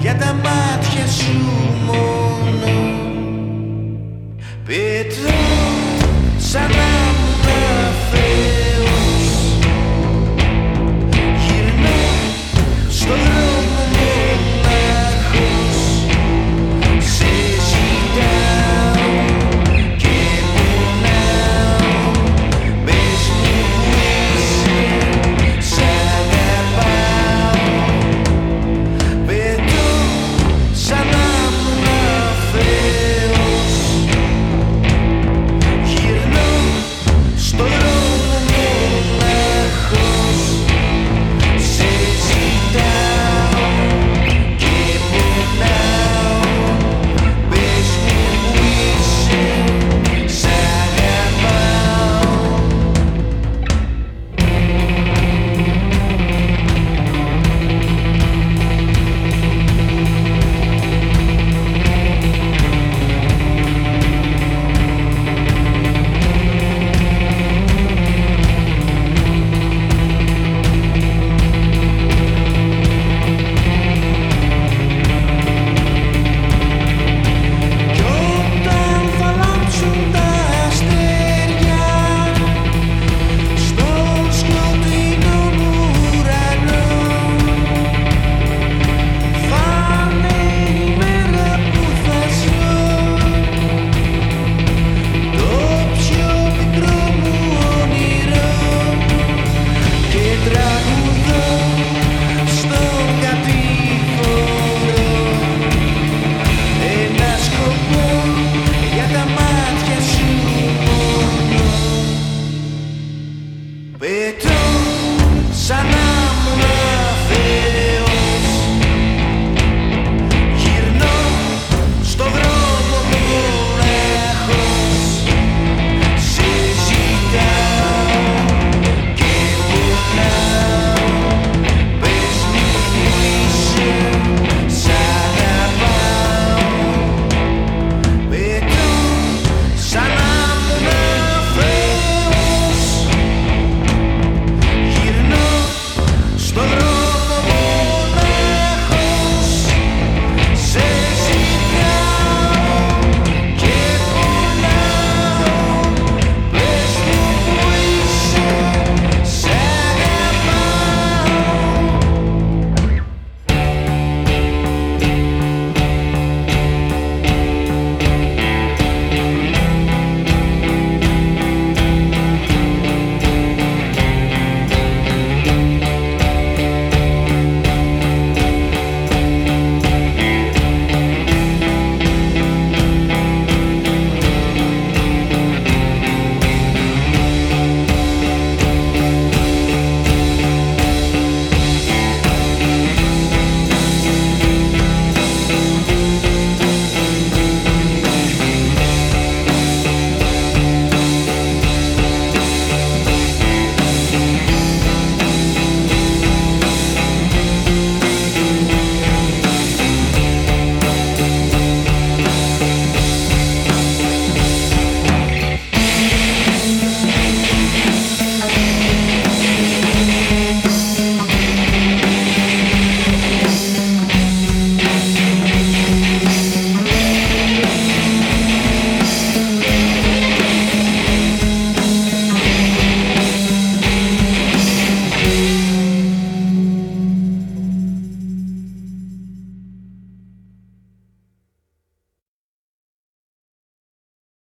για τα μάτια σου μόνο. Πετώ σαν να ήμουν Θεός, γυρνώ στον δρόμο μονάχος, σε ζητάω και πονάω, πες μου που είσαι, σ' αγαπάω. Πετώ σαν να ήμουν Θεός, γυρνώ στον δρόμο μονάχος, σε ζητάω και πονάω, πες μου που είσαι, σ' αγαπάω. Κι όταν θα λάμψουν τα αστέρια στον σκοτεινό ουρανό, θα είναι η μέρα που θα ζω το πιο μικρό μου όνειρο και τραγουδώ στον κατήφορο ένα σκοπό για τα μάτια σου μόνο. Πετώ σαν να